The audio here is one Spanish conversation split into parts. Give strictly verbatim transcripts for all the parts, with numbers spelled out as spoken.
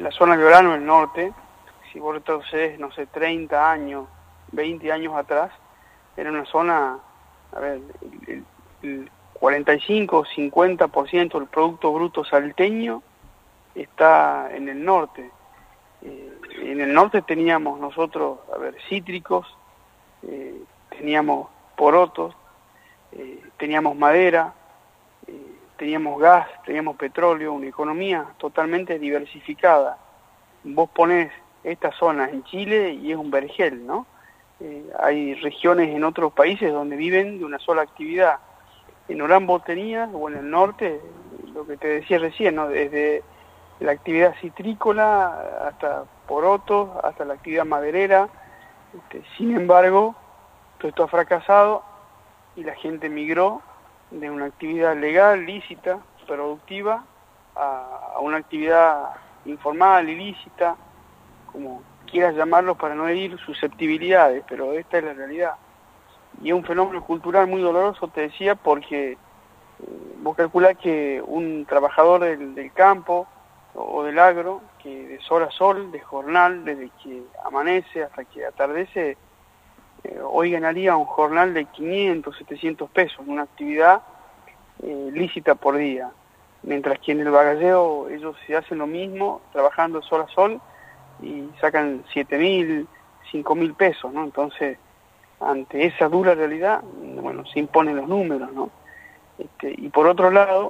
la zona de Orano, el norte, si vos retrocedés, no sé, treinta años, veinte años atrás, era una zona, a ver, el, el cuarenta y cinco o cincuenta por ciento del Producto Bruto salteño está en el norte. Eh, en el norte teníamos nosotros, a ver, cítricos, eh, teníamos porotos, eh, teníamos madera, eh, teníamos gas, teníamos petróleo, una economía totalmente diversificada. Vos ponés esta zona en Chile y es un vergel, ¿no? Eh, hay regiones en otros países donde viven de una sola actividad. En Orán vos tenías, o en el norte, lo que te decía recién, ¿no? Desde la actividad citrícola hasta porotos, hasta la actividad maderera. Este, sin embargo, todo esto ha fracasado y la gente migró de una actividad legal, lícita, productiva, a, a una actividad informal, ilícita, como quieras llamarlo para no herir susceptibilidades, pero esta es la realidad. Y es un fenómeno cultural muy doloroso, te decía, porque eh, vos calculás que un trabajador del, del campo o, o del agro, que de sol a sol, de jornal, desde que amanece hasta que atardece, eh, hoy ganaría un jornal de quinientos, setecientos pesos, una actividad eh, lícita por día. Mientras que en el bagalleo ellos se hacen lo mismo, trabajando sol a sol, y sacan siete mil, cinco mil pesos, ¿no? Entonces, ante esa dura realidad, bueno, se imponen los números, ¿no? Este, y por otro lado,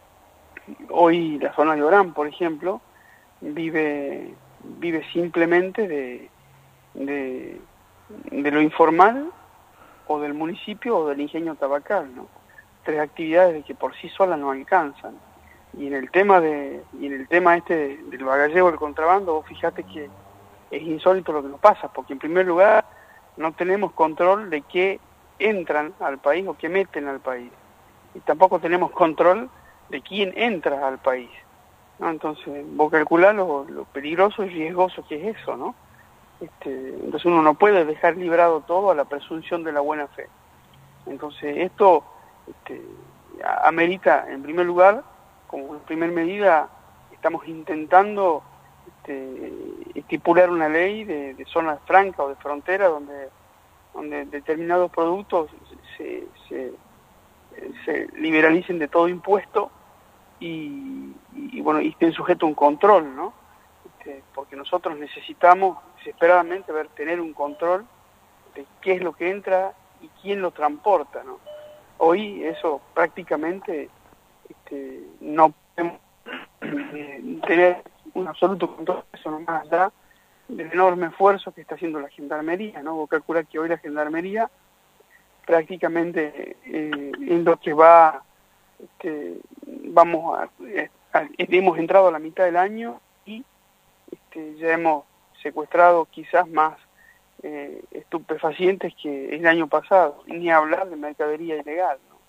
hoy la zona de Orán, por ejemplo, vive, vive simplemente de, de, de lo informal, o del municipio, o del ingenio tabacal, ¿no? Tres actividades que por sí solas no alcanzan. Y en el tema de y en el tema este del bagalleo, del contrabando, vos fíjate que es insólito lo que nos pasa, porque en primer lugar no tenemos control de qué entran al país o qué meten al país, y tampoco tenemos control de quién entra al país, ¿no? Entonces vos calculás lo, lo peligroso y riesgoso que es eso, ¿no? Este, entonces uno no puede dejar librado todo a la presunción de la buena fe. Entonces esto este, amerita, en primer lugar, como primera medida, estamos intentando este, estipular una ley de, de zonas francas o de frontera donde, donde determinados productos se, se, se liberalicen de todo impuesto y, y, bueno, y estén sujetos a un control, ¿no? Este, porque nosotros necesitamos desesperadamente ver, tener un control de qué es lo que entra y quién lo transporta, ¿no? Hoy eso prácticamente este, no podemos eh, tener un absoluto control, eso no más allá del enorme esfuerzo que está haciendo la Gendarmería, ¿no? Vos calculás que hoy la Gendarmería prácticamente eh, en lo que va, este, vamos a, a, a, hemos entrado a la mitad del año y este, ya hemos secuestrado quizás más eh, estupefacientes que el año pasado, ni hablar de mercadería ilegal, ¿no?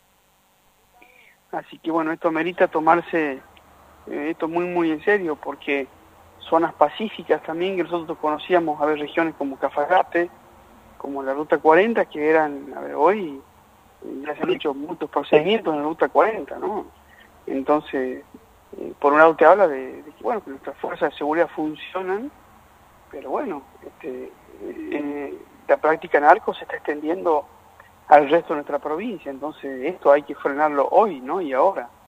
Así que bueno, esto merita tomarse eh, esto muy muy en serio, porque zonas pacíficas también que nosotros conocíamos, a ver, regiones como Cafagate, como la Ruta cuarenta, que eran, a ver, hoy ya se han hecho muchos procedimientos en la Ruta cuarenta, ¿no? Entonces, eh, por un lado te habla de, de que, bueno, que nuestras fuerzas de seguridad funcionan, pero bueno, este, eh, la práctica narco se está extendiendo al resto de nuestra provincia, entonces esto hay que frenarlo hoy, ¿no? Y ahora.